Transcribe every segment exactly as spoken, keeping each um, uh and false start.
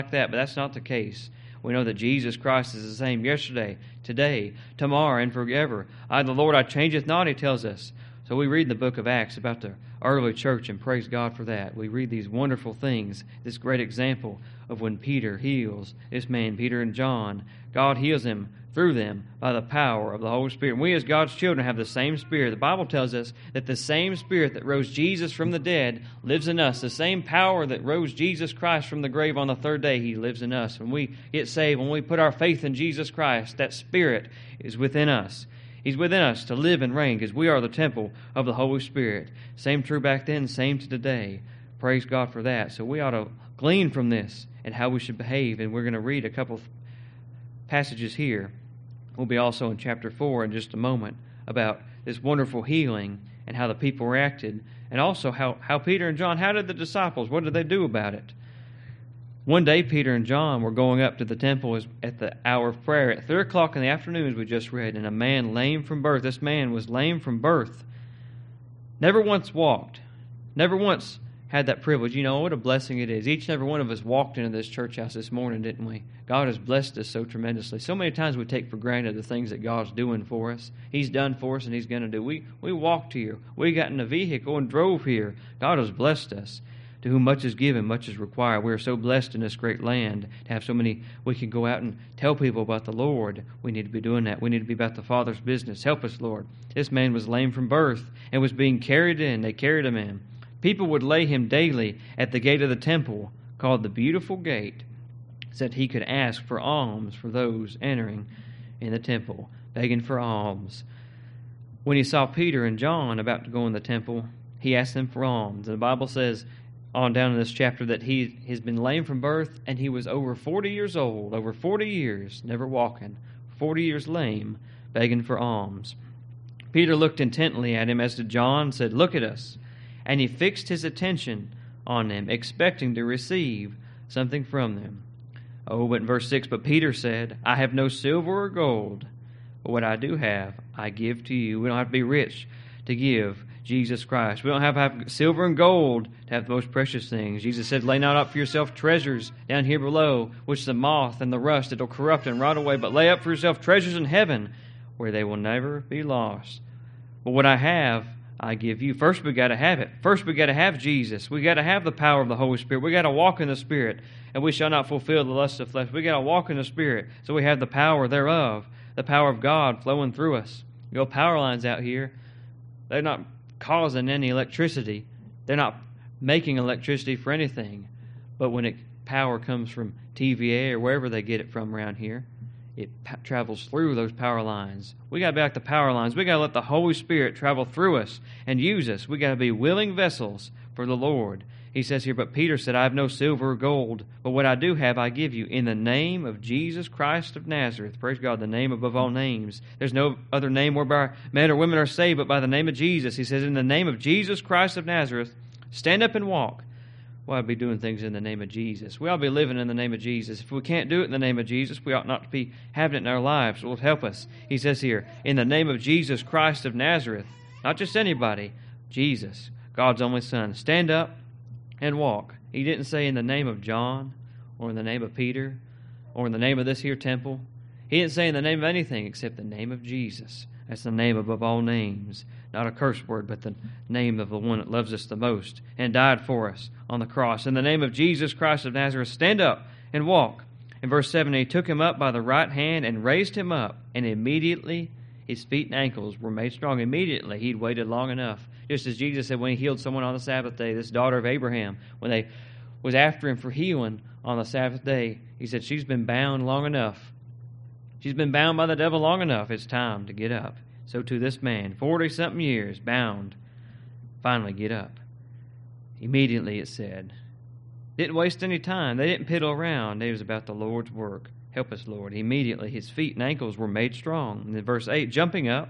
that, but that's not the case. We know that Jesus Christ is the same yesterday, today, tomorrow, and forever. I, the Lord, I changeth not, he tells us. So we read in the book of Acts about the early church, and praise God for that. We read these wonderful things, this great example of when Peter heals this man, Peter and John. God heals him through them by the power of the Holy Spirit. And we as God's children have the same Spirit. The Bible tells us that the same Spirit that rose Jesus from the dead lives in us. The same power that rose Jesus Christ from the grave on the third day, he lives in us. When we get saved, when we put our faith in Jesus Christ, that Spirit is within us. He's within us to live and reign because we are the temple of the Holy Spirit. Same true back then, same to today. Praise God for that. So we ought to glean from this and how we should behave. And we're going to read a couple of passages here. We'll be also in chapter four in just a moment about this wonderful healing and how the people reacted. And also how, how Peter and John, how did the disciples, what did they do about it? One day, Peter and John were going up to the temple at the hour of prayer at three o'clock in the afternoon, as we just read, and a man lame from birth. This man was lame from birth. Never once walked. Never once had that privilege. You know what a blessing it is. Each and every one of us walked into this church house this morning, didn't we? God has blessed us so tremendously. So many times we take for granted the things that God's doing for us. He's done for us and He's going to do. We, we walked here. We got in a vehicle and drove here. God has blessed us. To whom much is given, much is required. We are so blessed in this great land to have so many. We can go out and tell people about the Lord. We need to be doing that. We need to be about the Father's business. Help us, Lord. This man was lame from birth and was being carried in. They carried him in. People would lay him daily at the gate of the temple, called the Beautiful Gate, so that he could ask for alms for those entering in the temple, begging for alms. When he saw Peter and John about to go in the temple, he asked them for alms. And the Bible says on down in this chapter that he has been lame from birth, and he was over forty years old, over forty years, never walking, forty years lame, begging for alms. Peter looked intently at him, as did John, and said, "Look at us." And he fixed his attention on them, expecting to receive something from them. Oh, but in verse six, but Peter said, "I have no silver or gold, but what I do have, I give to you." We don't have to be rich to give Jesus Christ. We don't have to have silver and gold to have the most precious things. Jesus said, "Lay not up for yourself treasures down here below, which the moth and the rust it'll corrupt and rot away, but lay up for yourself treasures in heaven, where they will never be lost. But what I have, I give you." First we got to have it. First we got to have Jesus. We got to have the power of the Holy Spirit. We got to walk in the Spirit, and we shall not fulfill the lust of flesh. We got to walk in the Spirit, so we have the power thereof, the power of God flowing through us. You know, power lines out here, they're not causing any electricity. They're not making electricity for anything. But when it, power comes from T V A or wherever they get it from around here, it pa- travels through those power lines. We got to be like the power lines. We got to let the Holy Spirit travel through us and use us. We got to be willing vessels for the Lord. He says here, but Peter said, "I have no silver or gold, but what I do have I give you. In the name of Jesus Christ of Nazareth." Praise God, the name above all names. There's no other name whereby men or women are saved but by the name of Jesus. He says, "In the name of Jesus Christ of Nazareth, stand up and walk." We ought to be doing things in the name of Jesus. We ought to be living in the name of Jesus. If we can't do it in the name of Jesus, we ought not to be having it in our lives. It will help us. He says here, in the name of Jesus Christ of Nazareth, not just anybody, Jesus, God's only Son. Stand up and walk. He didn't say in the name of John or in the name of Peter or in the name of this here temple. He didn't say in the name of anything except the name of Jesus. That's the name above all names. Not a curse word, but the name of the one that loves us the most and died for us on the cross. In the name of Jesus Christ of Nazareth, stand up and walk. In verse seven, he took him up by the right hand and raised him up, and immediately his feet and ankles were made strong. Immediately, he'd waited long enough. Just as Jesus said when he healed someone on the Sabbath day, this daughter of Abraham, when they was after him for healing on the Sabbath day, he said, "She's been bound long enough. She's been bound by the devil long enough. It's time to get up." So to this man, forty-something years, bound, finally get up. Immediately, it said. Didn't waste any time. They didn't piddle around. It was about the Lord's work. Help us, Lord. Immediately, his feet and ankles were made strong. And in verse eight, jumping up,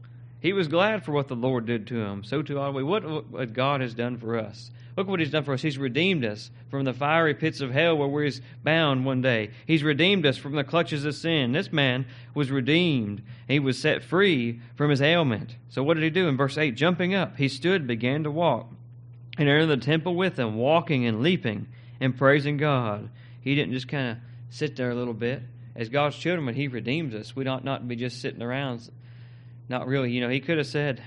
he was glad for what the Lord did to him. So too ought we. What, what God has done for us. Look what He's done for us. He's redeemed us from the fiery pits of hell where we was bound one day. He's redeemed us from the clutches of sin. This man was redeemed. He was set free from his ailment. So what did he do? In verse eight, jumping up, he stood, began to walk, and entered the temple with them, walking and leaping and praising God. He didn't just kind of sit there a little bit. As God's children, when He redeems us, we ought not be just sitting around. Not really. You know, He could have said,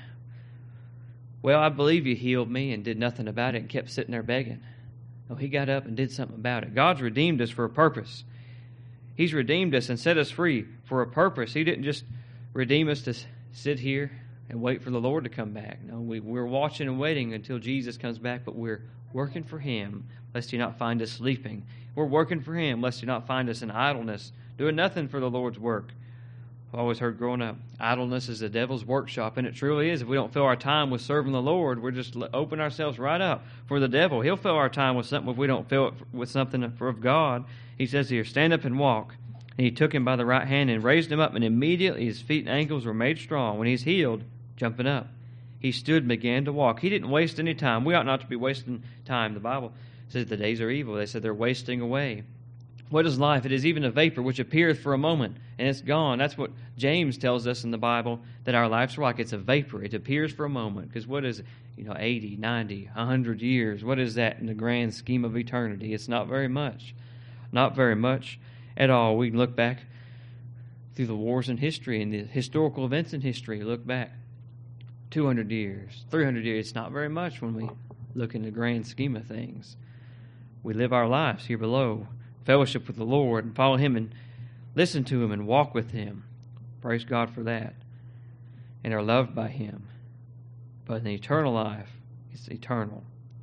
well, I believe You healed me, and did nothing about it and kept sitting there begging. No, He got up and did something about it. God's redeemed us for a purpose. He's redeemed us and set us free for a purpose. He didn't just redeem us to sit here and wait for the Lord to come back. No, we, we're watching and waiting until Jesus comes back, but we're working for Him, lest He not find us sleeping. We're working for Him, lest He not find us in idleness, doing nothing for the Lord's work. I've always heard growing up, idleness is the devil's workshop, and it truly is. If we don't fill our time with serving the Lord, we're just open ourselves right up for the devil. He'll fill our time with something if we don't fill it with something of God. He says here, stand up and walk. And He took him by the right hand and raised him up, and immediately his feet and ankles were made strong. When he's healed, jumping up, he stood and began to walk. He didn't waste any time. We ought not to be wasting time. The Bible says the days are evil. They said they're wasting away. What is life? It is even a vapor which appeareth for a moment, and it's gone. That's what James tells us in the Bible, that our lives are like. It's a vapor. It appears for a moment. Because what is it? You know, eighty, ninety, one hundred years. What is that in the grand scheme of eternity? It's not very much. Not very much at all. We can look back through the wars in history and the historical events in history. Look back two hundred years, three hundred years. It's not very much when we look in the grand scheme of things. We live our lives here below, fellowship with the Lord, and follow Him and listen to Him and walk with Him. Praise God for that. And are loved by Him. But in the eternal life, it's eternal.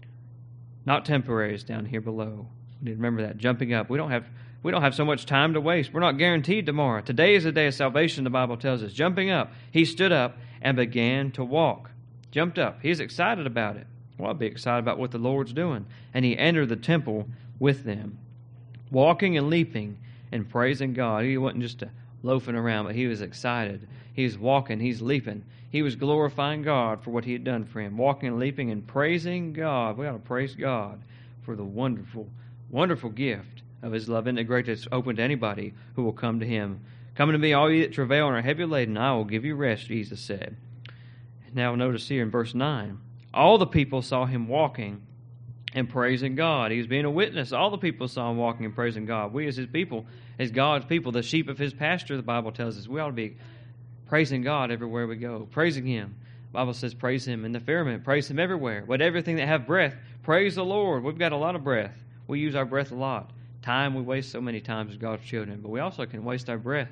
Not temporary, it's down here below. We need to remember that. Jumping up. We don't have we don't have so much time to waste. We're not guaranteed tomorrow. Today is the day of salvation, the Bible tells us. Jumping up. He stood up and began to walk. Jumped up. He's excited about it. Well, I'll be excited about what the Lord's doing. And he entered the temple with them, walking and leaping and praising God. He wasn't just loafing around, but he was excited. He was walking. He's leaping. He was glorifying God for what He had done for him, walking and leaping and praising God. We ought to praise God for the wonderful, wonderful gift of His love. Isn't it great that it's open to anybody who will come to Him? Come to me, all ye that travail and are heavy laden, I will give you rest, Jesus said. Now notice here in verse nine, all the people saw Him walking and praising God. He was being a witness. All the people saw Him walking and praising God. We as His people, as God's people, the sheep of His pasture, the Bible tells us, we ought to be praising God everywhere we go, praising Him. The Bible says praise Him in the firmament, praise Him everywhere. Let everything that have breath, praise the Lord. We've got a lot of breath. We use our breath a lot. Time we waste so many times as God's children, but we also can waste our breath.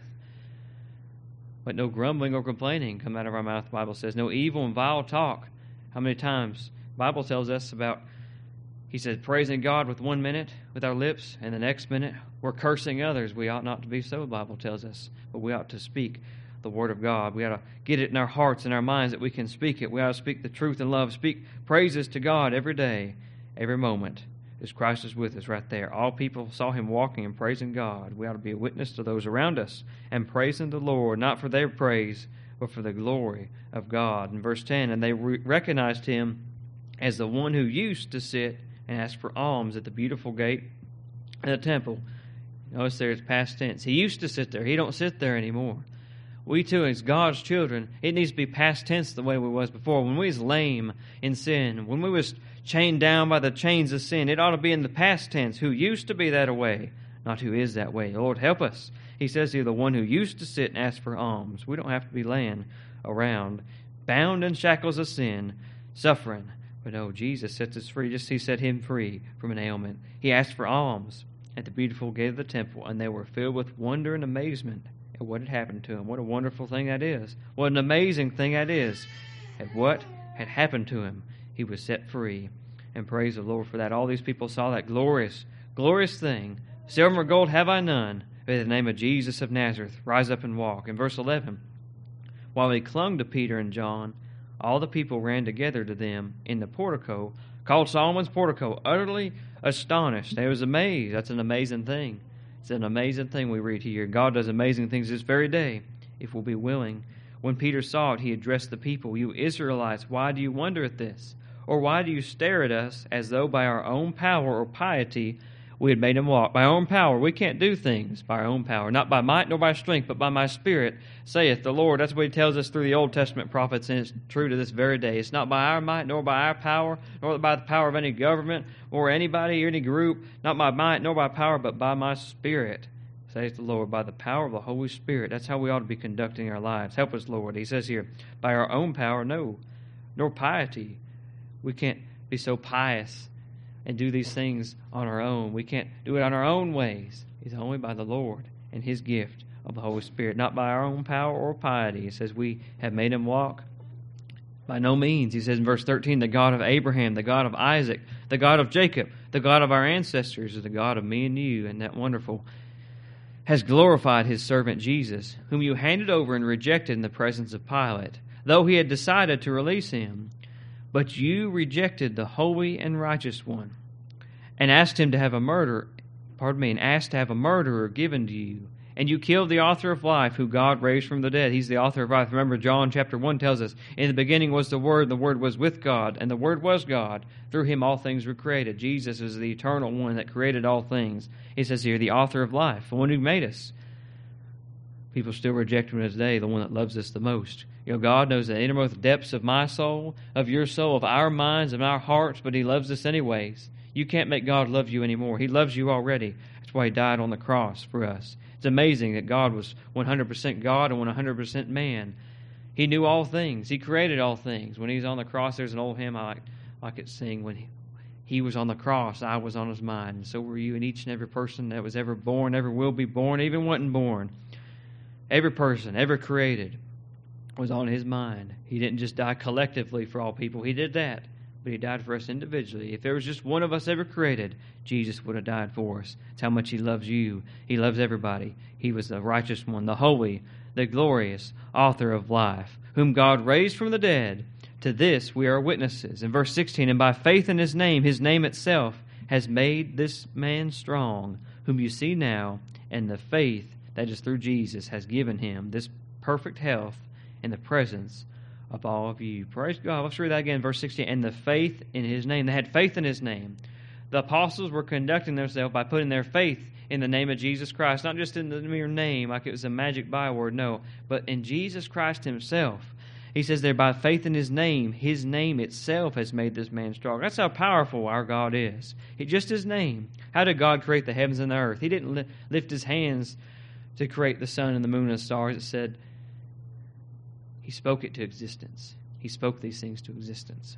Let no grumbling or complaining come out of our mouth, the Bible says. No evil and vile talk. How many times? The Bible tells us about, He said, praising God with one minute with our lips, and the next minute we're cursing others. We ought not to be so, the Bible tells us. But we ought to speak the Word of God. We ought to get it in our hearts and our minds that we can speak it. We ought to speak the truth and love. Speak praises to God every day, every moment, as Christ is with us right there. All people saw Him walking and praising God. We ought to be a witness to those around us and praising the Lord, not for their praise, but for the glory of God. In verse ten, and they re- recognized Him as the one who used to sit and ask for alms at the beautiful gate of the temple. Notice there it's past tense. He used to sit there. He don't sit there anymore. We too, as God's children, it needs to be past tense the way we was before. When we was lame in sin, when we was chained down by the chains of sin, it ought to be in the past tense. Who used to be that way, not who is that way. Lord, help us. He says here, the one who used to sit and ask for alms. We don't have to be laying around, bound in shackles of sin, suffering. But no, Jesus sets us free. Just He set Him free from an ailment. He asked for alms at the beautiful gate of the temple, and they were filled with wonder and amazement at what had happened to him. What a wonderful thing that is. What an amazing thing that is. At what had happened to him, he was set free. And praise the Lord for that. All these people saw that glorious, glorious thing. Silver or gold have I none, but in the name of Jesus of Nazareth, rise up and walk. In verse eleven, while he clung to Peter and John, all the people ran together to them in the portico, called Solomon's portico, utterly astonished. They was amazed. That's an amazing thing. It's an amazing thing we read here. God does amazing things this very day, if we'll be willing. When Peter saw it, he addressed the people, "You Israelites, why do you wonder at this? Or why do you stare at us as though by our own power or piety we had made him walk. By our own power, we can't do things by our own power, not by might nor by strength, but by my Spirit, saith the Lord. That's what he tells us through the Old Testament prophets, and it's true to this very day. It's not by our might nor by our power, nor by the power of any government or anybody or any group, not by might nor by power, but by my Spirit, saith the Lord, by the power of the Holy Spirit. That's how we ought to be conducting our lives. Help us, Lord. He says here, by our own power, no, nor piety. We can't be so pious and do these things on our own. We can't do it on our own ways. It's only by the Lord and his gift of the Holy Spirit, not by our own power or piety. It says we have made him walk. By no means. He says in verse thirteen, the God of Abraham, the God of Isaac, the God of Jacob, the God of our ancestors is the God of me and you. And that wonderful has glorified his servant Jesus, whom you handed over and rejected in the presence of Pilate, though he had decided to release him. But you rejected the holy and righteous one, and asked him to have a murderer, pardon me, and asked to have a murderer given to you. And you killed the author of life, who God raised from the dead. He's the author of life. Remember, John chapter one tells us, in the beginning was the Word, and the Word was with God, and the Word was God. Through him all things were created. Jesus is the eternal one that created all things. He says here, the author of life, the one who made us. People still reject him to this day, the one that loves us the most. You know, God knows the innermost depths of my soul, of your soul, of our minds, of our hearts, but he loves us anyways. You can't make God love you anymore. He loves you already. That's why he died on the cross for us. It's amazing that God was one hundred percent God and one hundred percent man. He knew all things. He created all things. When he was on the cross, there's an old hymn I like, like it sing, when he, he was on the cross, I was on his mind. And so were you, and each and every person that was ever born, ever will be born, even wasn't born. Every person, ever created, was on his mind. He didn't just die collectively for all people. He did that, but he died for us individually. If there was just one of us ever created, Jesus would have died for us. It's how much he loves you. He loves everybody. He was the righteous one, the holy, the glorious author of life, whom God raised from the dead. To this we are witnesses. In verse sixteen, and by faith in his name, his name itself has made this man strong, whom you see now, and the faith that is through Jesus has given him this perfect health in the presence of all of you. Praise God. Let's read that again, verse sixteen. And the faith in his name. They had faith in his name. The apostles were conducting themselves by putting their faith in the name of Jesus Christ. Not just in the mere name, like it was a magic byword, no. But in Jesus Christ himself. He says there, by faith in his name, his name itself has made this man strong. That's how powerful our God is. He, just his name. How did God create the heavens and the earth? He didn't li- lift his hands to create the sun and the moon and the stars. It said he spoke it to existence. He spoke these things to existence.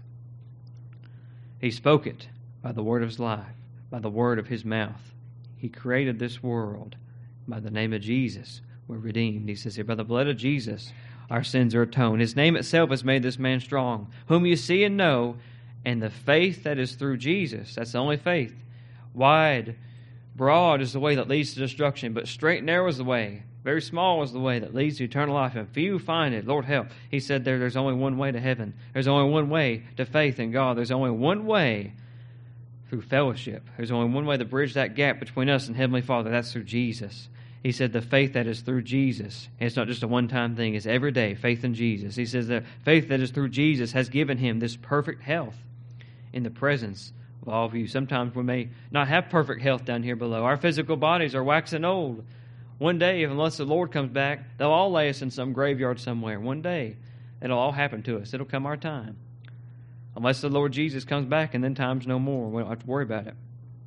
He spoke it by the word of his life, by the word of his mouth. He created this world. By the name of Jesus, we're redeemed. He says here, by the blood of Jesus, our sins are atoned. His name itself has made this man strong, whom you see and know, and the faith that is through Jesus. That's the only faith. Wide, broad is the way that leads to destruction, but straight and narrow is the way. Very small is the way that leads to eternal life, and few find it. Lord help. He said there, there's only one way to heaven. There's only one way to faith in God. There's only one way through fellowship. There's only one way to bridge that gap between us and Heavenly Father. That's through Jesus. He said the faith that is through Jesus. And it's not just a one-time thing. It's every day, faith in Jesus. He says the faith that is through Jesus has given him this perfect health in the presence of all of you. Sometimes we may not have perfect health down here below. Our physical bodies are waxing old. One day, unless the Lord comes back, they'll all lay us in some graveyard somewhere. One day, it'll all happen to us. It'll come our time. Unless the Lord Jesus comes back, and then time's no more. We don't have to worry about it.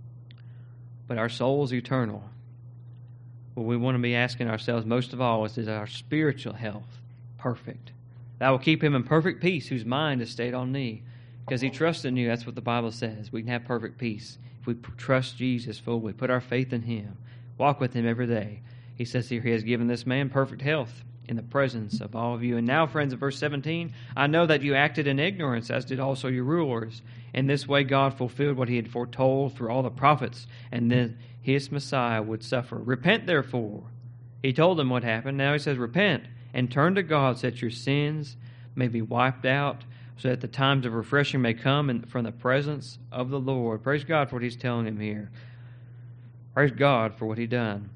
But our soul is eternal. What we want to be asking ourselves most of all is, is our spiritual health perfect? That will keep him in perfect peace, whose mind is stayed on thee. Because he trusts in you. That's what the Bible says. We can have perfect peace if we trust Jesus fully, put our faith in him, walk with him every day. He says here, he has given this man perfect health in the presence of all of you. And now, friends, in verse seventeen, I know that you acted in ignorance, as did also your rulers. In this way God fulfilled what he had foretold through all the prophets, and then his Messiah would suffer. Repent, therefore. He told them what happened. Now he says, repent and turn to God so that your sins may be wiped out, so that the times of refreshing may come in, from the presence of the Lord. Praise God for what he's telling him here. Praise God for what he done.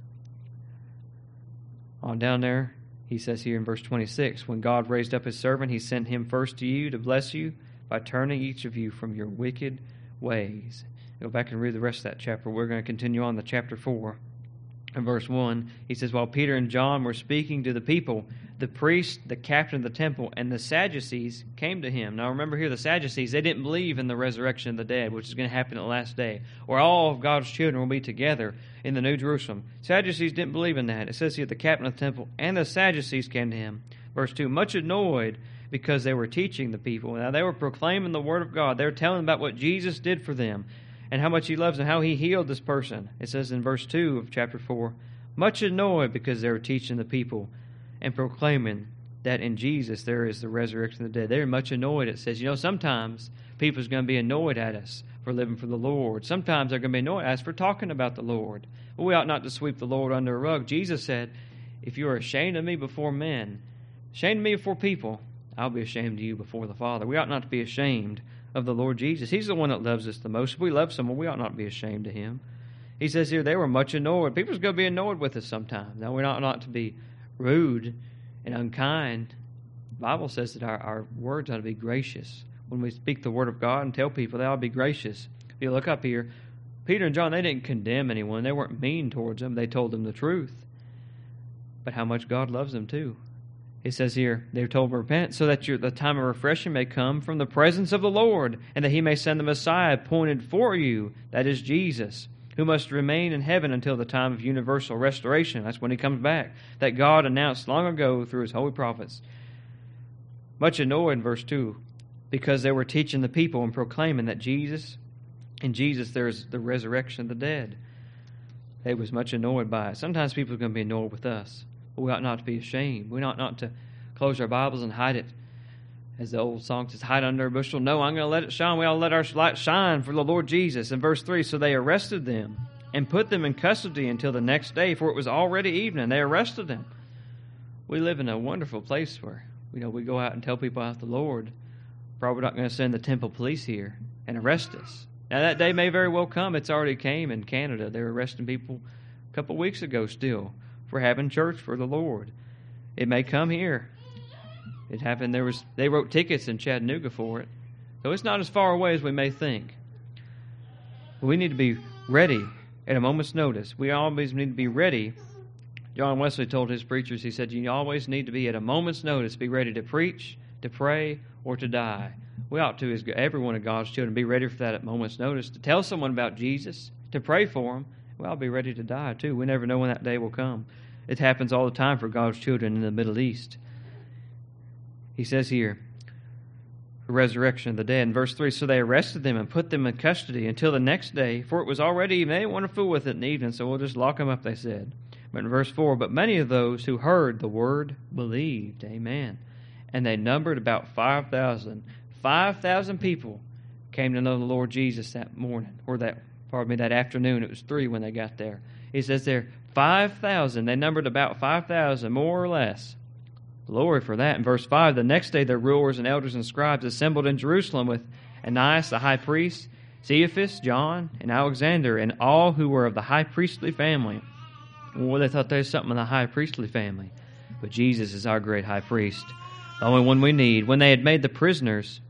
On down there, he says here in verse twenty-six, when God raised up his servant, he sent him first to you to bless you by turning each of you from your wicked ways. Go back and read the rest of that chapter. We're going to continue on to chapter four. In verse one, he says, while Peter and John were speaking to the people, the priest, the captain of the temple, and the Sadducees came to him. Now remember here, the Sadducees, they didn't believe in the resurrection of the dead, which is going to happen at the last day, where all of God's children will be together in the New Jerusalem. Sadducees didn't believe in that. It says here, the captain of the temple and the Sadducees came to him. Verse two, much annoyed because they were teaching the people. Now they were proclaiming the word of God. They were telling about what Jesus did for them, and how much he loves them, how he healed this person. It says in verse two of chapter four, much annoyed because they were teaching the people and proclaiming that in Jesus there is the resurrection of the dead. They were much annoyed. It says, you know, sometimes people's going to be annoyed at us for living for the Lord. Sometimes they're going to be annoyed at us for talking about the Lord. But we ought not to sweep the Lord under a rug. Jesus said, if you are ashamed of me before men, ashamed of me before people, I'll be ashamed of you before the Father. We ought not to be ashamed of the Lord Jesus. He's the one that loves us the most. If we love someone, we ought not be ashamed of him. He says here, they were much annoyed. People's going to be annoyed with us sometimes. Now, we ought not to be rude and unkind. The Bible says that our, our words ought to be gracious. When we speak the word of God and tell people, they ought to be gracious. If you look up here, Peter and John, they didn't condemn anyone. They weren't mean towards them. They told them the truth. But how much God loves them too. It says here, they were told to repent so that your, the time of refreshing may come from the presence of the Lord, and that he may send the Messiah appointed for you, that is Jesus, who must remain in heaven until the time of universal restoration. That's when he comes back, that God announced long ago through his holy prophets. Much annoyed in verse two, because they were teaching the people and proclaiming that Jesus, in Jesus there is the resurrection of the dead. They was much annoyed by it. Sometimes people are going to be annoyed with us. We ought not to be ashamed. We ought not to close our Bibles and hide it. As the old song says, hide under a bushel. No, I'm going to let it shine. We ought to let our light shine for the Lord Jesus. In verse three, so they arrested them and put them in custody until the next day, for it was already evening. They arrested them. We live in a wonderful place where, you know, we go out and tell people about the Lord. Probably not going to send the temple police here and arrest us. Now, that day may very well come. It's already came in Canada. They were arresting people a couple of weeks ago still for having church for the Lord. It may come here. It happened. There was they wrote tickets in Chattanooga for it. So it's not as far away as we may think. We need to be ready at a moment's notice. We always need to be ready. John Wesley told his preachers, he said, you always need to be at a moment's notice, be ready to preach, to pray, or to die. We ought to, as every one of God's children, be ready for that at a moment's notice, to tell someone about Jesus, to pray for them. Well, I'll be ready to die, too. We never know when that day will come. It happens all the time for God's children in the Middle East. He says here, the resurrection of the dead. In verse three, so they arrested them and put them in custody until the next day, for it was already evening. They didn't want to fool with it in the evening, so we'll just lock them up, they said. But in verse four, but many of those who heard the word believed. Amen. And they numbered about five thousand. five thousand people came to know the Lord Jesus that morning, or that Pardon me, that afternoon. It was three when they got there. He says there, five thousand. They numbered about five thousand, more or less. Glory for that. In verse five, the next day their rulers and elders and scribes assembled in Jerusalem with Ananias the high priest, Cephas, John, and Alexander, and all who were of the high priestly family. Well, they thought there was something in the high priestly family. But Jesus is our great high priest, the only one we need. When they had made the prisoners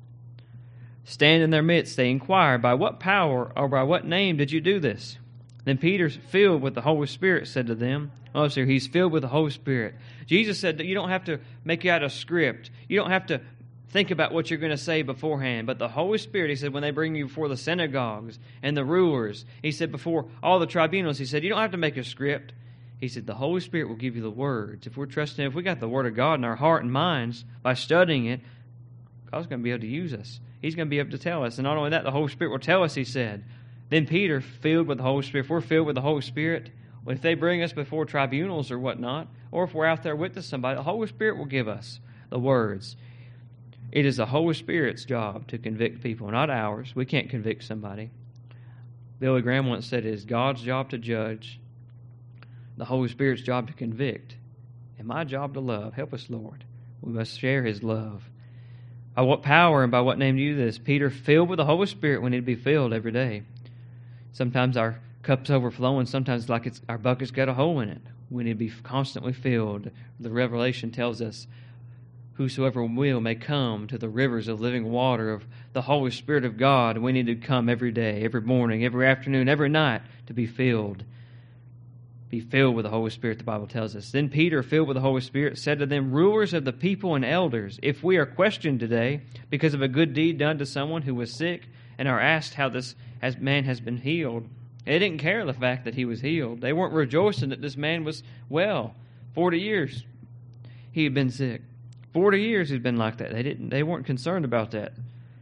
stand in their midst, they inquired, by what power or by what name did you do this? Then Peter, filled with the Holy Spirit, said to them, oh, sir, he's filled with the Holy Spirit. Jesus said that you don't have to make out a script. You don't have to think about what you're going to say beforehand. But the Holy Spirit, he said, when they bring you before the synagogues and the rulers, he said, before all the tribunals, he said, you don't have to make a script. He said, the Holy Spirit will give you the words. If we're trusting, if we got the Word of God in our heart and minds, by studying it, God's going to be able to use us. He's going to be able to tell us. And not only that, the Holy Spirit will tell us, he said. Then Peter, filled with the Holy Spirit, if we're filled with the Holy Spirit, if they bring us before tribunals or whatnot, or if we're out there with somebody, the Holy Spirit will give us the words. It is the Holy Spirit's job to convict people, not ours. We can't convict somebody. Billy Graham once said it is God's job to judge, the Holy Spirit's job to convict, and my job to love. Help us, Lord. We must share his love. By what power and by what name do you do this? Peter, filled with the Holy Spirit, we need to be filled every day. Sometimes our cup's overflowing. Sometimes like it's our bucket's got a hole in it. We need to be constantly filled. The Revelation tells us whosoever will may come to the rivers of living water of the Holy Spirit of God. We need to come every day, every morning, every afternoon, every night to be filled. Be filled with the Holy Spirit, the Bible tells us. Then Peter, filled with the Holy Spirit, said to them, rulers of the people and elders, if we are questioned today because of a good deed done to someone who was sick and are asked how this man has been healed, they didn't care the fact that he was healed. They weren't rejoicing that this man was well. Forty years he had been sick. Forty years he'd been like that. They didn't. They weren't concerned about that.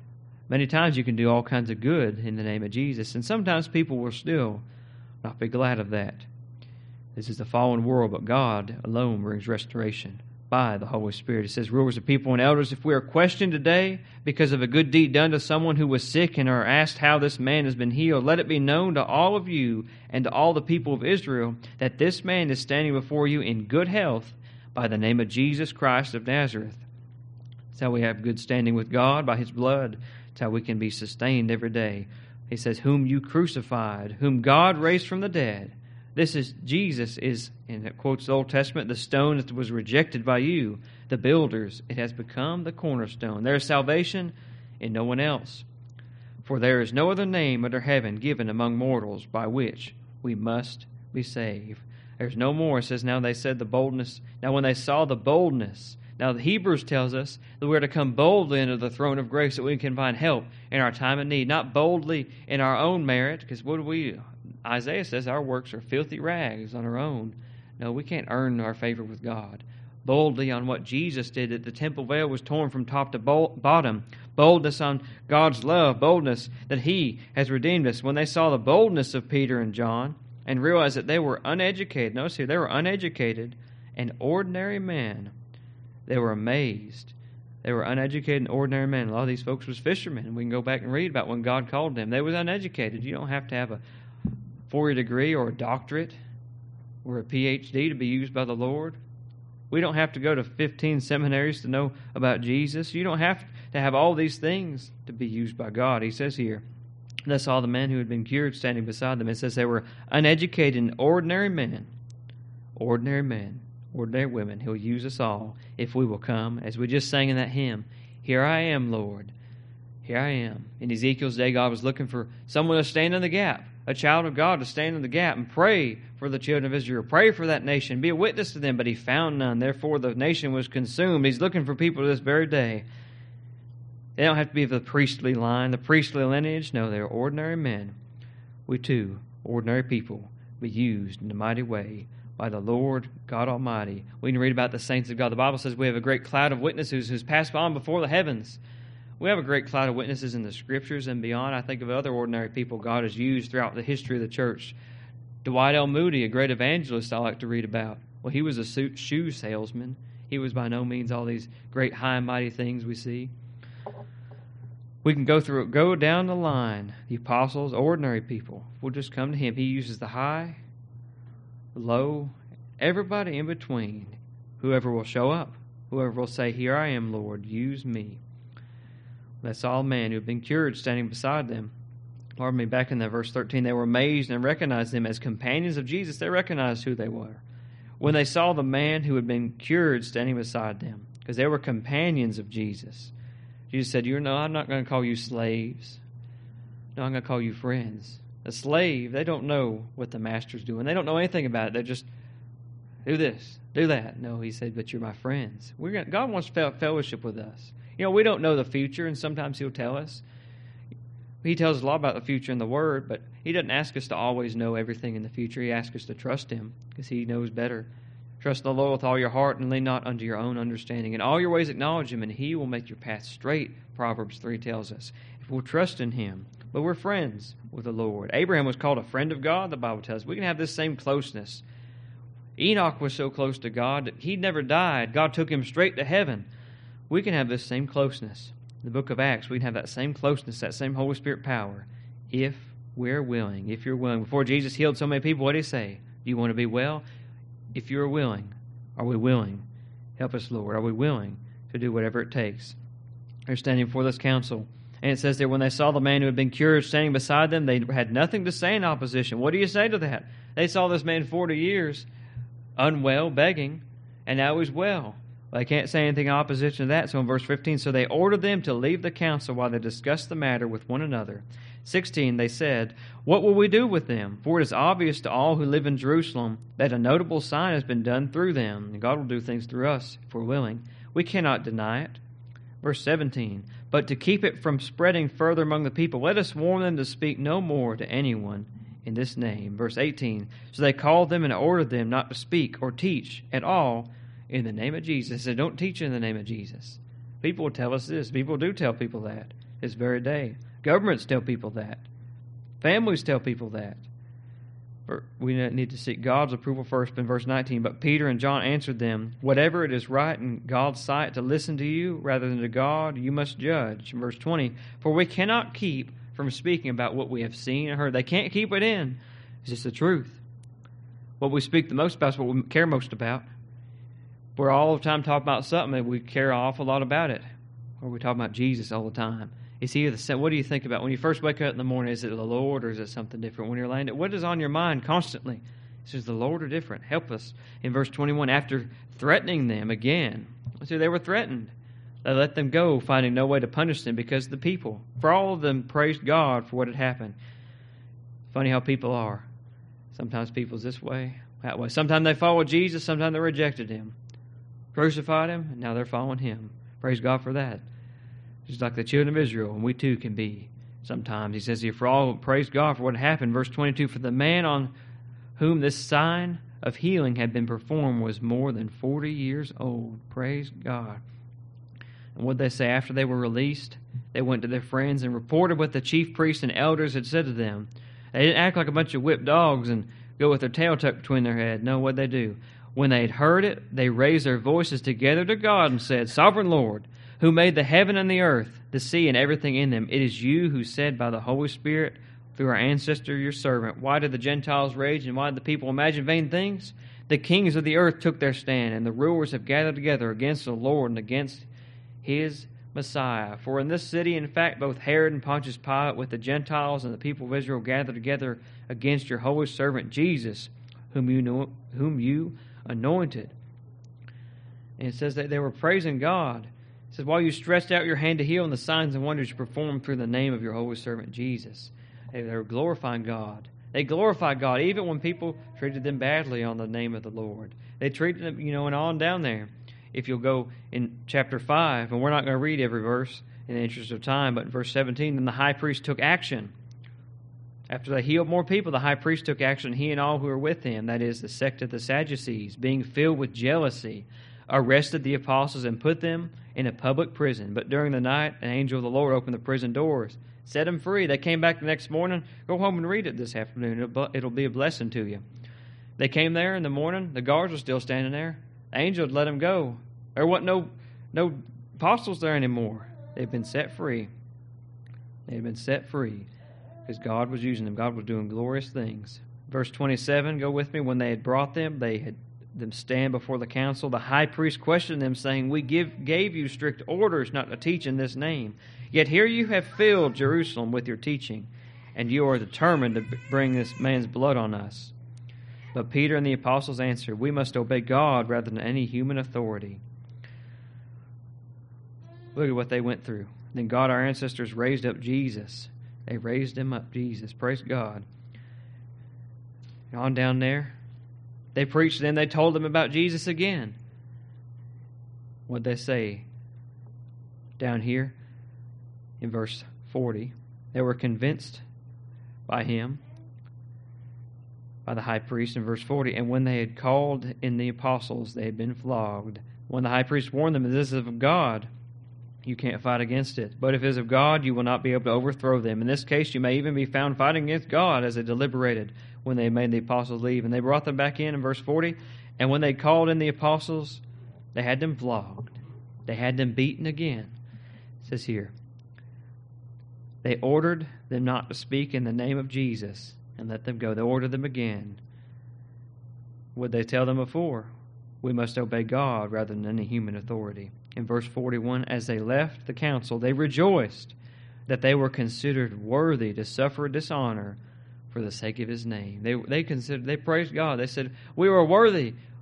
Many times you can do all kinds of good in the name of Jesus, and sometimes people will still not be glad of that. This is the fallen world, but God alone brings restoration by the Holy Spirit. It says, rulers of people and elders, if we are questioned today because of a good deed done to someone who was sick and are asked how this man has been healed, let it be known to all of you and to all the people of Israel that this man is standing before you in good health by the name of Jesus Christ of Nazareth. That's how we have good standing with God, by His blood. That's how we can be sustained every day. He says, whom you crucified, whom God raised from the dead. This is, Jesus is, and it quotes the Old Testament, the stone that was rejected by you, the builders. It has become the cornerstone. There is salvation in no one else. For there is no other name under heaven given among mortals by which we must be saved. There's no more. It says, now they said the boldness. Now when they saw the boldness, now the Hebrews tells us that we're to come boldly into the throne of grace that we can find help in our time of need. Not boldly in our own merit, because what do we do? Isaiah says our works are filthy rags on our own. No, we can't earn our favor with God. Boldly on what Jesus did, that the temple veil was torn from top to bottom. Boldness on God's love. Boldness that He has redeemed us. When they saw the boldness of Peter and John and realized that they were uneducated, notice here, they were uneducated and ordinary men, they were amazed. They were uneducated and ordinary men. A lot of these folks was fishermen. We can go back and read about when God called them. They was uneducated. You don't have to have a four-year degree or a doctorate or a P H D to be used by the Lord. We don't have to go to fifteen seminaries to know about Jesus. You don't have to have all these things to be used by God. He says here, they saw the men who had been cured standing beside them. It says they were uneducated and ordinary men. Ordinary men. Ordinary women. He'll use us all if we will come. As we just sang in that hymn, here I am, Lord. Here I am. In Ezekiel's day, God was looking for someone to stand in the gap. A child of God to stand in the gap and pray for the children of Israel. Pray for that nation. Be a witness to them. But He found none. Therefore, the nation was consumed. He's looking for people to this very day. They don't have to be of the priestly line, the priestly lineage. No, they're ordinary men. We too, ordinary people, be used in a mighty way by the Lord God Almighty. We can read about the saints of God. The Bible says we have a great cloud of witnesses who's passed on before the heavens. We have a great cloud of witnesses in the Scriptures and beyond. I think of other ordinary people God has used throughout the history of the church. Dwight L. Moody, a great evangelist I like to read about. Well, he was a shoe salesman. He was by no means all these great high and mighty things we see. We can go through, go down the line. The apostles, ordinary people. We'll just come to Him. He uses the high, the low, everybody in between. Whoever will show up. Whoever will say, here I am, Lord, use me. They saw a man who had been cured standing beside them. Pardon me, back in the verse thirteen, they were amazed and recognized them as companions of Jesus. They recognized who they were. When they saw the man who had been cured standing beside them, because they were companions of Jesus. Jesus said, you know, I'm not going to call you slaves. No, I'm going to call you friends. A slave, they don't know what the master's doing. They don't know anything about it. They just do this, do that. No, He said, but you're my friends. We're gonna, God wants fellowship with us. You know, we don't know the future, and sometimes He'll tell us. He tells us a lot about the future in the Word, but He doesn't ask us to always know everything in the future. He asks us to trust Him, because He knows better. Trust the Lord with all your heart, and lean not unto your own understanding. In all your ways acknowledge Him, and He will make your path straight, Proverbs three tells us. If we'll trust in Him. But we're friends with the Lord. Abraham was called a friend of God, the Bible tells us. We can have this same closeness. Enoch was so close to God that he never died. God took him straight to heaven. We can have this same closeness. In the book of Acts, we can have that same closeness, that same Holy Spirit power, if we're willing, if you're willing. Before Jesus healed so many people, what did He say? Do you want to be well? If you're willing, are we willing? Help us, Lord. Are we willing to do whatever it takes? They're standing before this council. And it says there, when they saw the man who had been cured standing beside them, they had nothing to say in opposition. What do you say to that? They saw this man forty years, unwell, begging, and now he's well. Well, they can't say anything in opposition to that. So in verse fifteen, so they ordered them to leave the council while they discussed the matter with one another. sixteen, they said, what will we do with them? For it is obvious to all who live in Jerusalem that a notable sign has been done through them. And God will do things through us if we're willing. We cannot deny it. Verse seventeen, but to keep it from spreading further among the people, let us warn them to speak no more to anyone in this name. Verse eighteen, so they called them and ordered them not to speak or teach at all in the name of Jesus. They said, don't teach in the name of Jesus. People will tell us this. People do tell people that this very day. Governments tell people that. Families tell people that. We need to seek God's approval first. In verse nineteen, but Peter and John answered them, whatever it is right in God's sight to listen to you rather than to God, you must judge. In verse twenty, for we cannot keep from speaking about what we have seen and heard. They can't keep it in. It's just the truth. What we speak the most about is what we care most about. We're all the time talking about something and we care an awful lot about it. Or we talk about Jesus all the time. Is he the same? What do you think about when you first wake up in the morning? Is it the Lord or is it something different? When you're laying there, what is on your mind constantly? It says the Lord or different. Help us. In verse twenty-one, after threatening them again, see, they were threatened. They let them go, finding no way to punish them because the people, for all of them, praised God for what had happened. Funny how people are. Sometimes people's this way, that way. Sometimes they followed Jesus, sometimes they rejected him. Crucified him, and now they're following him. Praise God for that. Just like the children of Israel, and we too can be sometimes. He says here, for all, praise God for what happened. Verse twenty-two, for the man on whom this sign of healing had been performed was more than forty years old. Praise God. And what did they say after they were released? They went to their friends and reported what the chief priests and elders had said to them. They didn't act like a bunch of whipped dogs and go with their tail tucked between their head. No, what did they do? When they had heard it, they raised their voices together to God and said, Sovereign Lord, who made the heaven and the earth, the sea and everything in them, it is you who said by the Holy Spirit through our ancestor, your servant, why did the Gentiles rage and why did the people imagine vain things? The kings of the earth took their stand, and the rulers have gathered together against the Lord and against his Messiah. For in this city, in fact, both Herod and Pontius Pilate with the Gentiles and the people of Israel gathered together against your holy servant Jesus, whom you know, whom you anointed. And it says that they were praising God. It says, while you stretched out your hand to heal, and the signs and wonders you performed through the name of your holy servant Jesus. They were glorifying God. They glorified God even when people treated them badly on the name of the Lord. They treated them, you know, and on down there. If you'll go in chapter five, and we're not going to read every verse in the interest of time, but in verse seventeen, then the high priest took action. After they healed more people, the high priest took action, he and all who were with him, that is, the sect of the Sadducees, being filled with jealousy, arrested the apostles and put them in a public prison. But during the night, an angel of the Lord opened the prison doors, set them free. They came back the next morning. Go home and read it this afternoon. It'll, it'll be a blessing to you. They came there in the morning. The guards were still standing there. The angel had let them go. There wasn't no, no apostles there anymore. They've been set free. They've been set free because God was using them. God was doing glorious things. Verse twenty-seven, go with me. When they had brought them, they had them stand before the council. The high priest questioned them, saying, We give gave you strict orders not to teach in this name. Yet here you have filled Jerusalem with your teaching, and you are determined to bring this man's blood on us. But Peter and the apostles answered, We must obey God rather than any human authority. Look at what they went through. Then God, our ancestors, raised up Jesus. They raised him up, Jesus. Praise God. And on down there, they preached, then they told them about Jesus again. What'd they say? Down here in verse forty, they were convinced by him, by the high priest in verse forty, and when they had called in the apostles, they had been flogged. When the high priest warned them, this is of God, you can't fight against it. But if it is of God, you will not be able to overthrow them. In this case, you may even be found fighting against God, as they deliberated when they made the apostles leave. And they brought them back in in verse forty. And when they called in the apostles, they had them flogged. They had them beaten again. It says here, they ordered them not to speak in the name of Jesus and let them go. They ordered them again. Would they tell them before? We must obey God rather than any human authority. In verse forty-one, as they left the council, they rejoiced that they were considered worthy to suffer dishonor for the sake of his name. They they considered, they praised God. They said, we were worthy.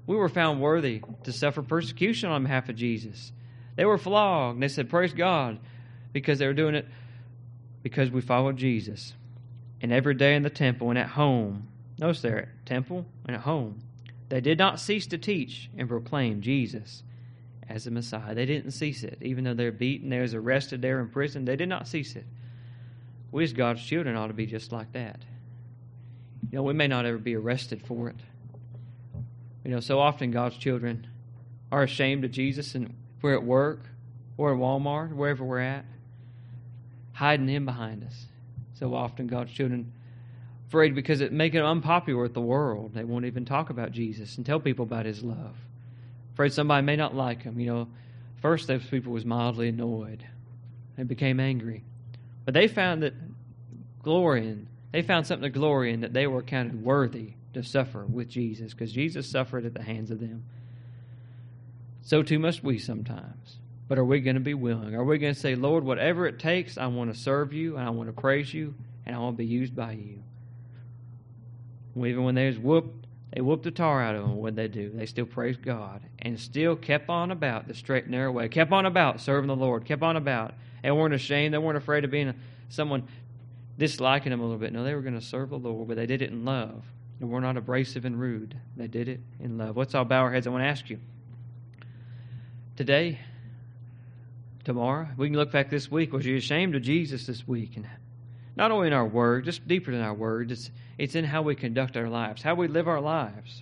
We were found worthy to suffer persecution on behalf of Jesus. They were flogged. They said, praise God, because they were doing it because we followed Jesus. And every day in the temple and at home, notice there, at temple and at home, they did not cease to teach and proclaim Jesus as the Messiah. They didn't cease it. Even though they're beaten, they was arrested, they were in prison, they did not cease it. We as God's children ought to be just like that. You know, we may not ever be arrested for it. You know, so often God's children are ashamed of Jesus, and we're at work or at Walmart, wherever we're at, hiding Him behind us. So often God's children afraid because it make it unpopular with the world. They won't even talk about Jesus and tell people about His love. Afraid somebody may not like Him. You know, first those people was mildly annoyed. They became angry. But they found that glory in, they found something to glory in, that they were counted worthy to suffer with Jesus, because Jesus suffered at the hands of them. So too must we sometimes. But are we going to be willing? Are we going to say, Lord, whatever it takes, I want to serve you, and I want to praise you, and I want to be used by you? Even when they was whooped, they whooped the tar out of them. What did they do? They still praised God and still kept on about the straight and narrow way. Kept on about serving the Lord. Kept on about. They weren't ashamed. They weren't afraid of being a, someone disliking them a little bit. No, they were going to serve the Lord, but they did it in love. They were not abrasive and rude. They did it in love. Let's all bow our heads. I want to ask you, today, tomorrow, we can look back this week. Was you ashamed of Jesus this week? And not only in our word, just deeper than our words, it's, it's in how we conduct our lives, how we live our lives.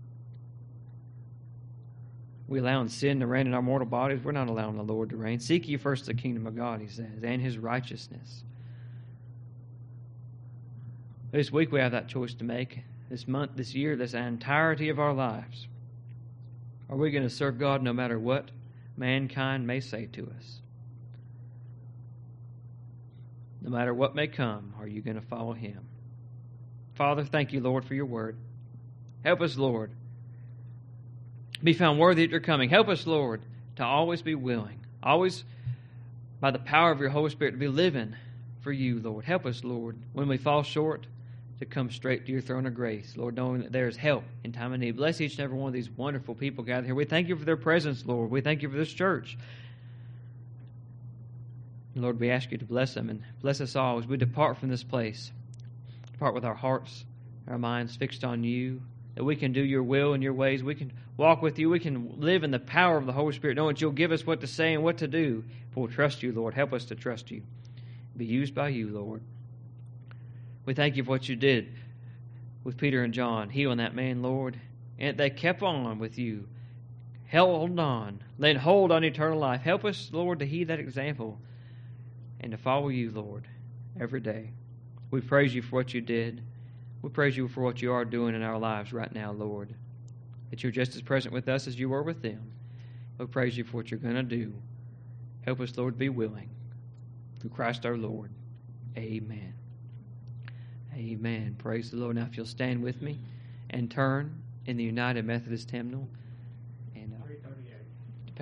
We allow sin to reign in our mortal bodies. We're not allowing the Lord to reign. Seek ye first the kingdom of God, He says, and His righteousness. This week we have that choice to make. This month, this year, this entirety of our lives. Are we going to serve God no matter what mankind may say to us? No matter what may come, are you going to follow Him? Father, thank you, Lord, for your word. Help us, Lord, be found worthy at your coming. Help us, Lord, to always be willing, always by the power of your Holy Spirit to be living for you, Lord. Help us, Lord, when we fall short, to come straight to your throne of grace, Lord, knowing that there is help in time of need. Bless each and every one of these wonderful people gathered here. We thank you for their presence, Lord. We thank you for this church. Lord, we ask you to bless them and bless us all as we depart from this place. Depart with our hearts, our minds fixed on you, that we can do your will and your ways. We can walk with you. We can live in the power of the Holy Spirit, knowing that you'll give us what to say and what to do. We'll trust you, Lord. Help us to trust you. Be used by you, Lord. We thank you for what you did with Peter and John, healing that man, Lord. And they kept on with you, held on, laying hold on eternal life. Help us, Lord, to heed that example and to follow you, Lord, every day. We praise you for what you did. We praise you for what you are doing in our lives right now, Lord, that you're just as present with us as you were with them. We praise you for what you're going to do. Help us, Lord, be willing. Through Christ our Lord. Amen. Amen. Praise the Lord. Now, if you'll stand with me and turn in the United Methodist hymnal,